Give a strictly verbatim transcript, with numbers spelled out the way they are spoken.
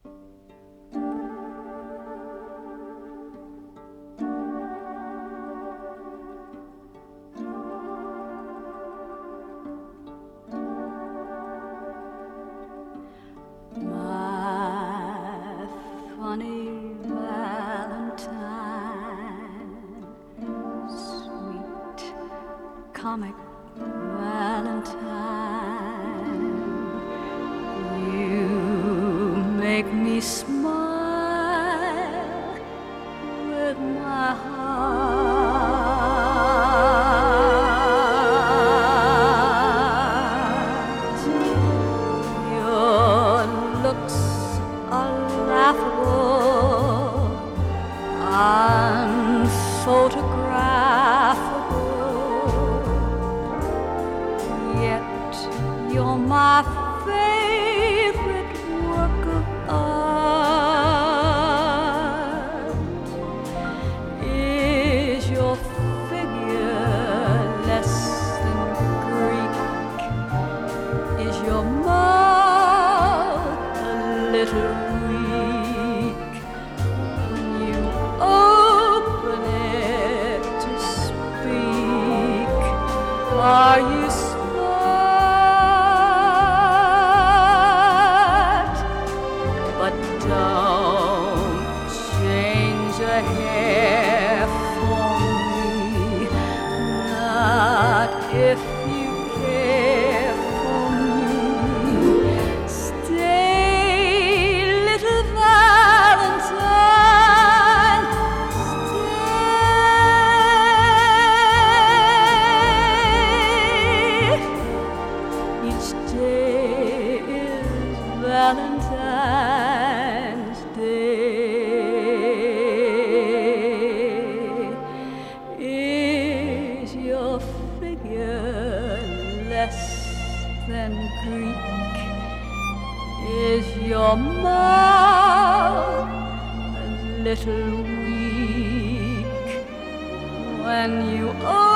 My funny Valentine, sweet comic Valentine, you make me smile with my heart. Your looks are laughable, unphotographable, yet you're my favorite work of art. Is your figure less than Greek? Is your mouth a little weak when you open it to speak? Are you smart? But don't change a hair for me, not if you care for me. Stay, little Valentine, stay. Each day is Valentine's Day. Is your figure less than Greek? Is your mouth a little weak when you open